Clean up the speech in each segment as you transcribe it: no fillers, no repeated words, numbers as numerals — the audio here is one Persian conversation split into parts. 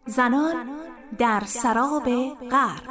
زنان در سراب غرب.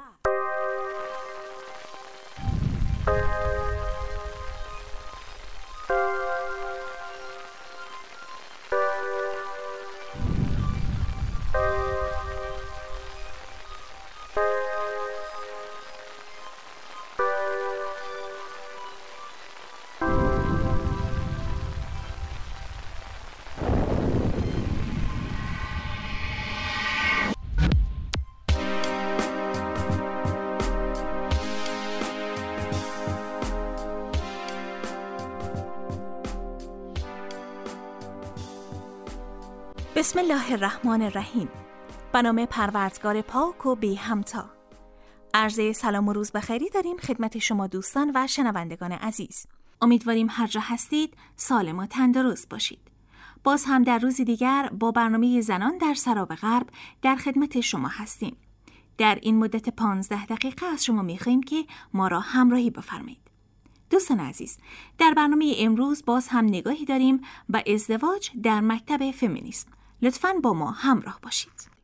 بسم الله الرحمن الرحیم. به نام پروردگار پاک و بی همتا. عرض سلام و روز بخیری داریم خدمت شما دوستان و شنوندگان عزیز. امیدواریم هر جا هستید سالم و تندرست باشید. باز هم در روزی دیگر با برنامه زنان در سراب غرب در خدمت شما هستیم. در این مدت 15 دقیقه از شما می‌خواهیم که ما را همراهی بفرمایید. دوستان عزیز، در برنامه امروز باز هم نگاهی داریم به ازدواج در مکتب فمینیسم. لطفاً با ما همراه باشید.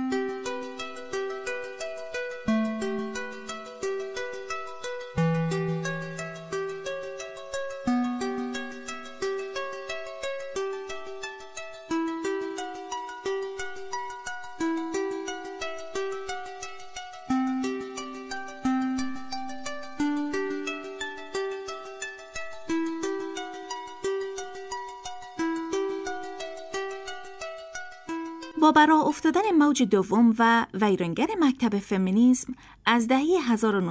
با براه افتادن موج دوم و ویرانگر مکتب فمینیسم از دهه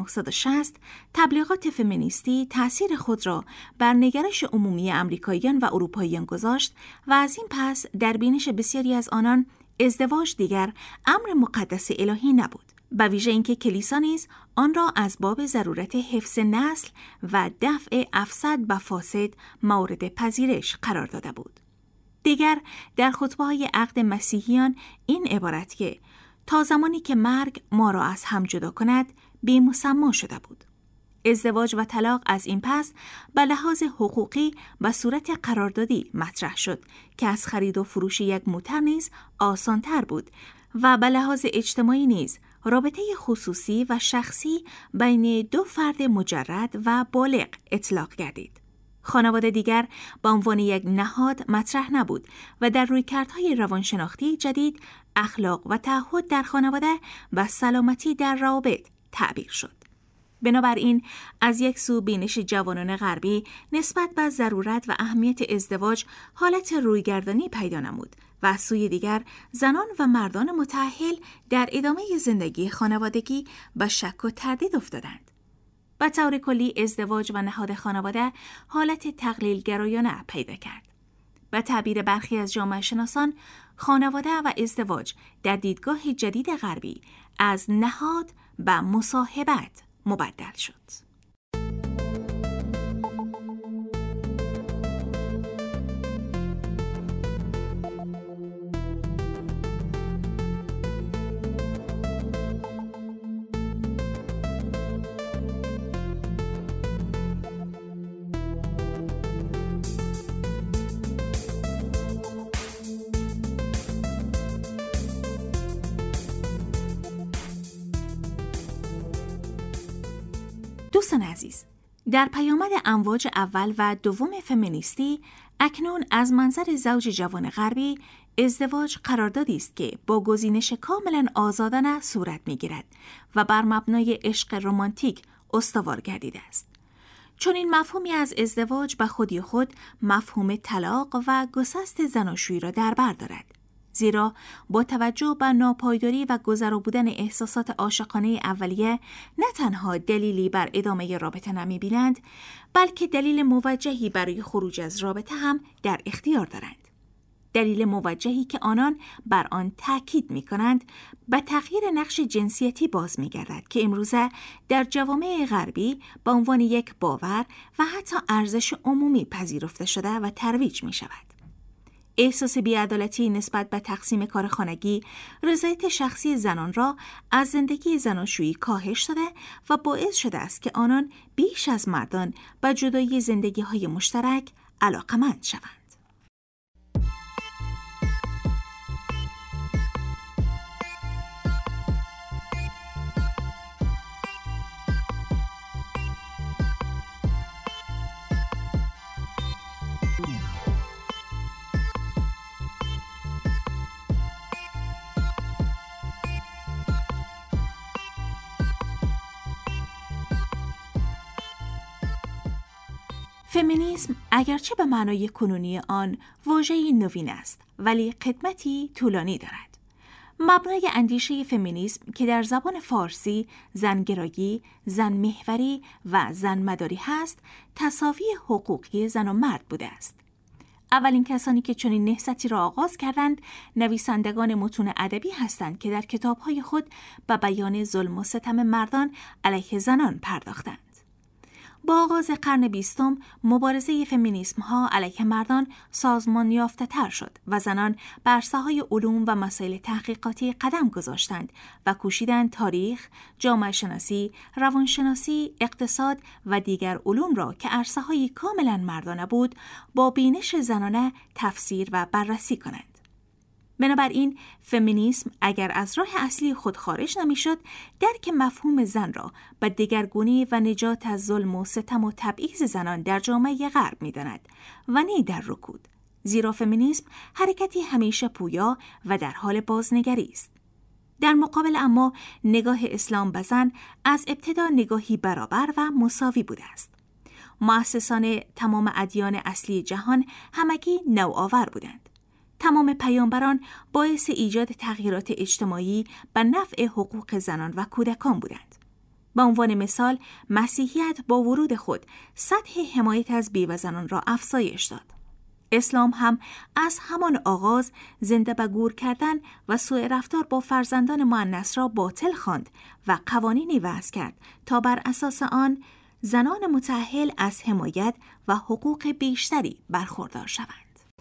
1960 تبلیغات فمینیستی تأثیر خود را بر نگرش عمومی امریکاییان و اروپاییان گذاشت و از این پس در بینش بسیاری از آنان ازدواج دیگر امر مقدس الهی نبود، به ویژه اینکه کلیسا نیز آن را از باب ضرورت حفظ نسل و دفع افساد و فاسد مورد پذیرش قرار داده بود. دیگر در خطبه‌های عقد مسیحیان این عبارت که تا زمانی که مرگ ما را از هم جدا کند بی مسما شده بود. ازدواج و طلاق از این پس به لحاظ حقوقی و صورت قراردادی مطرح شد که از خرید و فروش یک موتر نیز آسان‌تر بود و به لحاظ اجتماعی نیز رابطه خصوصی و شخصی بین دو فرد مجرد و بالغ اطلاق گردید. خانواده دیگر به عنوان یک نهاد مطرح نبود و در رویکردهای روانشناختی جدید اخلاق و تعهد در خانواده و سلامتی در روابط تعبیر شد. بنابراین از یک سو بینش جوانان غربی نسبت به ضرورت و اهمیت ازدواج حالت رویگردانی پیدا نمود و از سوی دیگر زنان و مردان متأهل در ادامه زندگی خانوادگی به شک و تردید افتادند. به طور کلی ازدواج و نهاد خانواده حالت تقلیل گرایانه پیدا کرد. به تعبیر برخی از جامعه شناسان، خانواده و ازدواج در دیدگاه جدید غربی از نهاد به مصاحبت مبدل شد. دوستان عزیز، در پیامد امواج اول و دوم فمینیستی اکنون از منظر زوج جوان غربی ازدواج قراردادی است که با گزینش کاملا آزادانه صورت می‌گیرد و بر مبنای عشق رمانتیک استوار گردیده است. چون این مفهومی از ازدواج به خودی خود مفهوم طلاق و گسست زناشویی را در بر دارد. زیرا با توجه به ناپایداری و گذرا بودن احساسات عاشقانه اولیه نه تنها دلیلی بر ادامه رابطه نمی‌بینند، بلکه دلیل موجهی برای خروج از رابطه هم در اختیار دارند. دلیل موجهی که آنان بر آن تأکید می‌کنند به تغییر نقش جنسیتی باز می‌گردد که امروزه در جوامع غربی به عنوان یک باور و حتی ارزش عمومی پذیرفته شده و ترویج می‌شود. احساس بی‌عدالتی نسبت به تقسیم کار خانگی، رضایت شخصی زنان را از زندگی زناشویی کاهش داده و باعث شده است که آنان بیش از مردان به جدایی زندگی‌های مشترک علاقه‌مند شوند. فمینیسم اگرچه به معنای کنونی آن واژه‌ای نوین است، ولی قدمتی طولانی دارد. مبنای اندیشه فمینیسم که در زبان فارسی زنگرایی، زن محوری و زن مداری هست، تساوی حقوقی زن و مرد بوده است. اولین کسانی که چنین نهضتی را آغاز کردند، نویسندگان متون ادبی هستند که در کتاب‌های خود به بیان ظلم و ستم مردان علیه زنان پرداختند. با آغاز قرن 20 مبارزه فمینیسم‌ها علیه مردان سازمان یافته‌تر شد و زنان بر ساحه‌های علوم و مسائل تحقیقاتی قدم گذاشتند و کوشیدند تاریخ، جامعه شناسی، روانشناسی، اقتصاد و دیگر علوم را که عرصه‌های کاملاً مردانه بود، با بینش زنانه تفسیر و بررسی کنند. بنابراین فمینیسم اگر از راه اصلی خود خارج نمی‌شد، درک مفهوم زن را به دگرگونی و نجات از ظلم و ستم و تبعیض زنان در جامعه غرب می‌داند و نه در رکود، زیرا فمینیسم حرکتی همیشه پویا و در حال بازنگری است. در مقابل اما نگاه اسلام به زن از ابتدا نگاهی برابر و مساوی بوده است. مؤسسان تمام ادیان اصلی جهان همگی نوآور بودند. تمام پیامبران باعث ایجاد تغییرات اجتماعی به نفع حقوق زنان و کودکان بودند. به عنوان مثال، مسیحیت با ورود خود سطح حمایت از بیوه زنان را افزایش داد. اسلام هم از همان آغاز زنده به گور کردن و سوء رفتار با فرزندان مؤنث را باطل خواند و قوانینی وضع کرد تا بر اساس آن زنان متأهل از حمایت و حقوق بیشتری برخوردار شوند.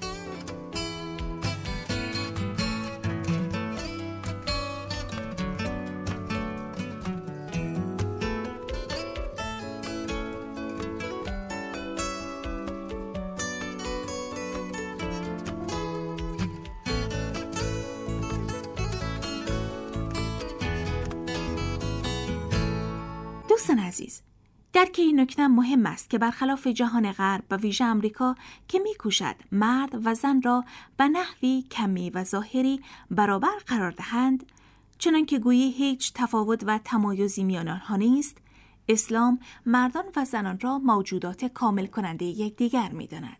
دوستان عزیز، درک این نکته مهم است که برخلاف جهان غرب و ویژه آمریکا که می‌کوشد مرد و زن را به نحوی کمی و ظاهری برابر قرار دهند، چنان که گویی هیچ تفاوت و تمایزی میان آنها نیست، اسلام مردان و زنان را موجودات کامل کننده یکدیگر می‌داند.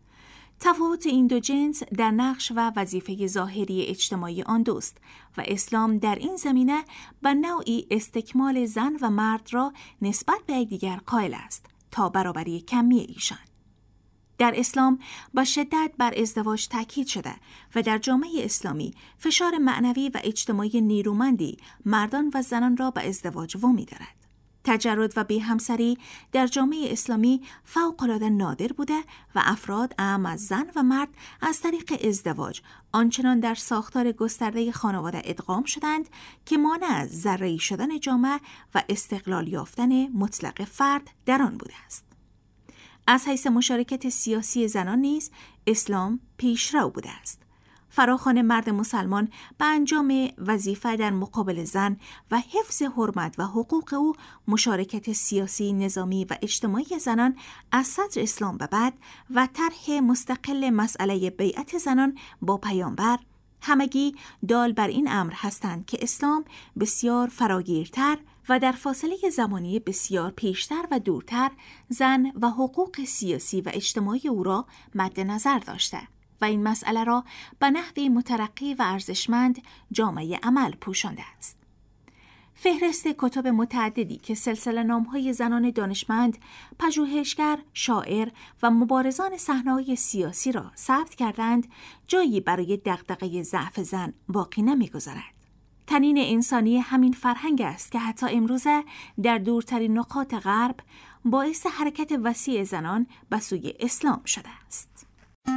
تفاوت این دو جنس در نقش و وظیفه ظاهری اجتماعی آن دوست و اسلام در این زمینه به نوعی استکمال زن و مرد را نسبت به یکدیگر قائل است تا برابری کمی ایشان. در اسلام با شدت بر ازدواج تاکید شده و در جامعه اسلامی فشار معنوی و اجتماعی نیرومندی مردان و زنان را به ازدواج وامی دارد. تجرد و بی‌همسری در جامعه اسلامی فوق‌العاده نادر بوده و افراد اعم از زن و مرد از طریق ازدواج آنچنان در ساختار گسترده خانواده ادغام شدند که مانع از ذره‌ای شدن جامعه و استقلال یافتن مطلق فرد در آن بوده است. از حیث مشارکت سیاسی زنان نیز اسلام پیشرو بوده است. فراخوان مرد مسلمان به انجام وظیفه در مقابل زن و حفظ حرمت و حقوق او، مشارکت سیاسی، نظامی و اجتماعی زنان از صدر اسلام به بعد و طرح مستقل مسئله بیعت زنان با پیامبر، همگی دال بر این امر هستند که اسلام بسیار فراگیرتر و در فاصله زمانی بسیار پیشتر و دورتر زن و حقوق سیاسی و اجتماعی او را مد نظر داشته و این مسئله را به نحوی مترقی و ارزشمند جامعه عمل پوشانده است. فهرست کتب متعددی که سلسله نام‌های زنان دانشمند، پژوهشگر، شاعر و مبارزان صحنه‌های سیاسی را ثبت کردند، جایی برای دغدغه ضعف زن باقی نمی‌گذارد. تنین انسانی همین فرهنگ است که حتی امروزه در دورترین نقاط غرب باعث حرکت وسیع زنان به سوی اسلام شده است.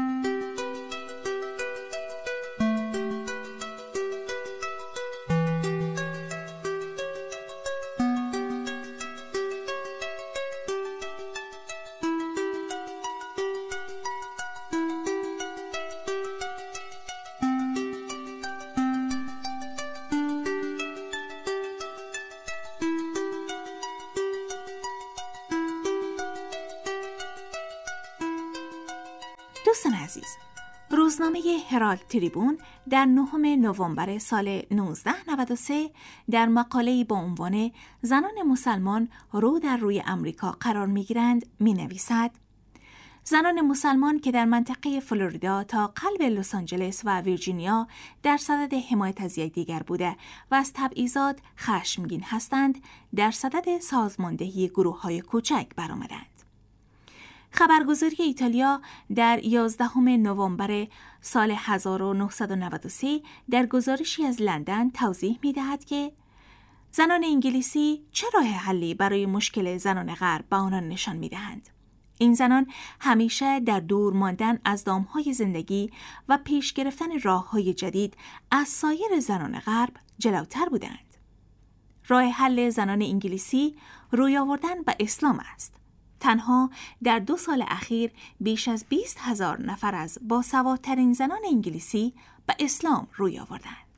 دوستان عزیز، روزنامه هرالد تریبون در 9 نوامبر سال 1993 در مقاله‌ای با عنوان زنان مسلمان رو در روی امریکا قرار می‌گیرند می‌نویسد: زنان مسلمان که در منطقه فلوریدا تا قلب لس آنجلس و ویرجینیا در صدد حمایت از یکدیگر بوده و از تبعیضات خشمگین هستند، در صدد سازماندهی گروه‌های کوچک برآمدند. خبرگزاری ایتالیا در 11 نوامبر سال 1993 در گزارشی از لندن توضیح می‌دهد که زنان انگلیسی چه راه حلی برای مشکل زنان غرب به آنان نشان می‌دهند. این زنان همیشه در دور ماندن از دامهای زندگی و پیش گرفتن راه‌های جدید از سایر زنان غرب جلوتر بودند. راه حل زنان انگلیسی روی آوردن به اسلام است. تنها در 2 سال اخیر بیش از 20,000 نفر از باسوادترین زنان انگلیسی به اسلام روی آوردند.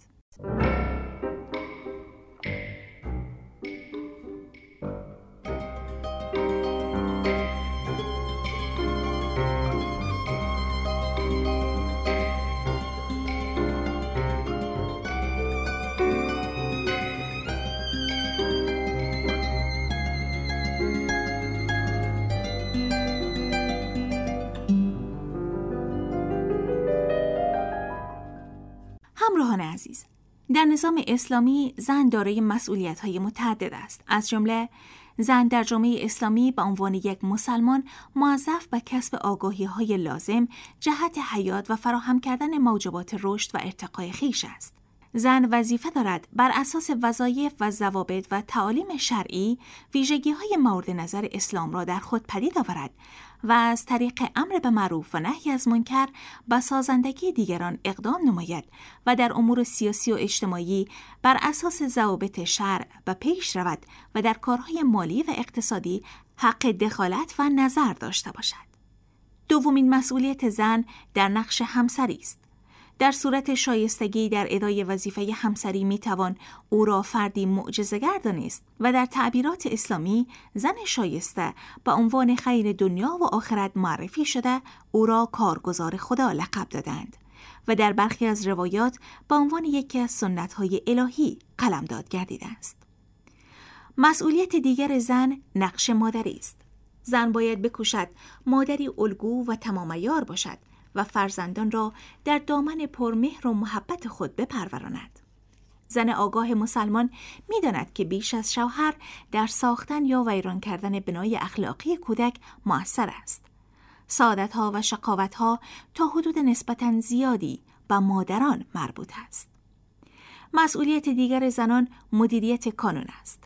همراهان عزیز، در نظام اسلامی زن دارای مسئولیت‌های متعدد است. از جمله زن در جامعه اسلامی به عنوان یک مسلمان موظف به کسب آگاهی‌های لازم جهت حیات و فراهم کردن موجبات رشد و ارتقای خویش است. زن وظیفه دارد بر اساس وظایف و ضوابط و تعالیم شرعی ویژگی‌های مورد نظر اسلام را در خود پدید آورد و از طریق امر به معروف و نهی از منکر به سازندگی دیگران اقدام نماید و در امور سیاسی و اجتماعی بر اساس ضوابط شرع و پیش رود و در کارهای مالی و اقتصادی حق دخالت و نظر داشته باشد. دومین مسئولیت زن در نقش همسری است. در صورت شایستگی در ادای وظیفه همسری میتوان او را فردی معجزه‌گر دانست و در تعبیرات اسلامی زن شایسته به عنوان خیر دنیا و آخرت معرفی شده او را کارگزار خدا لقب دادند و در برخی از روایات به عنوان یکی از سنت‌های الهی قلمداد گردیده است. مسئولیت دیگر زن نقش مادری است. زن باید بکوشد مادری الگو و تمام عیار باشد و فرزندان را در دامن پرمهر و محبت خود بپروراند. زن آگاه مسلمان می‌داند که بیش از شوهر در ساختن یا ویران کردن بنای اخلاقی کودک مؤثر است. سعادت‌ها و شقاوت‌ها تا حدود نسبتاً زیادی به مادران مربوط است. مسئولیت دیگر زنان مدیریت کانون است.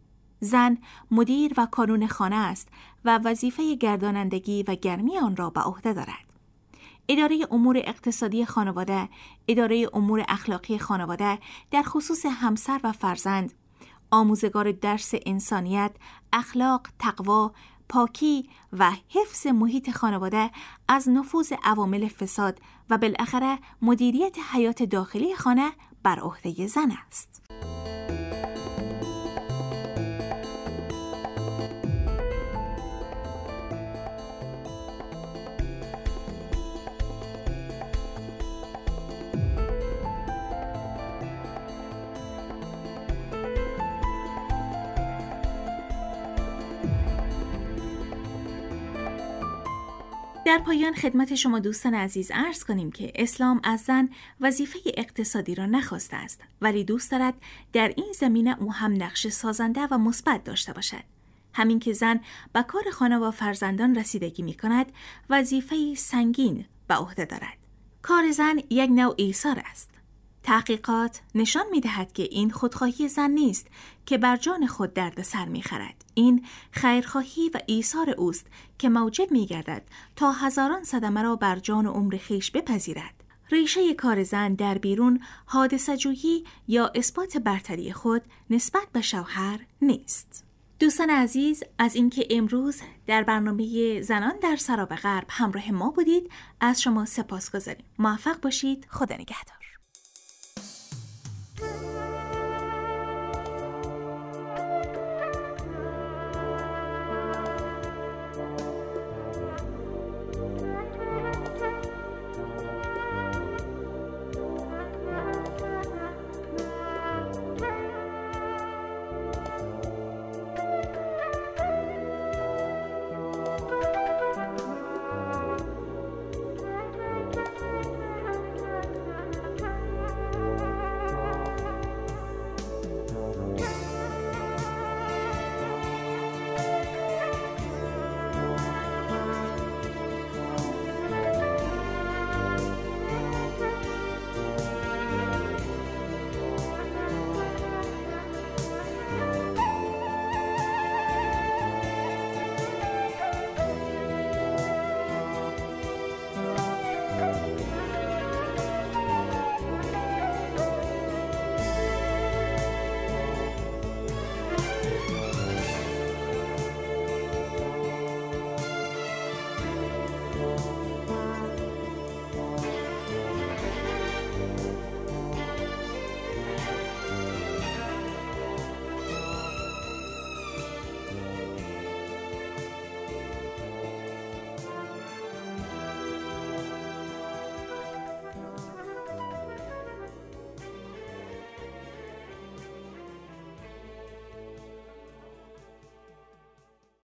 زن مدیر و کانون خانه است و وظیفه گردانندگی و گرمی آن را به عهده دارد. اداره امور اقتصادی خانواده، اداره امور اخلاقی خانواده در خصوص همسر و فرزند، آموزگار درس انسانیت، اخلاق، تقوا، پاکی و حفظ محیط خانواده از نفوذ عوامل فساد و بالاخره مدیریت حیات داخلی خانه بر عهده زن است. در پایان خدمت شما دوستان عزیز عرض کنیم که اسلام از زن وظیفه اقتصادی را نخواسته است، ولی دوست دارد در این زمینه او هم نقش سازنده و مثبت داشته باشد. همین که زن به کار خانه و فرزندان رسیدگی می کند، وظیفه سنگین به عهده دارد. کار زن یک نوع ایثار است. تحقیقات نشان می دهد که این خودخواهی زن نیست که بر جان خود دردسر می خورد. این خیرخواهی و ایثار اوست که موجب می گردد تا هزاران صدمه را بر جان و عمر خویش بپذیرد. ریشه کار زن در بیرون حادثه جویی یا اثبات برتری خود نسبت به شوهر نیست. دوستان عزیز، از اینکه امروز در برنامه زنان در سراب غرب همراه ما بودید از شما سپاسگزاریم. موفق باشید. خدا نگهدار.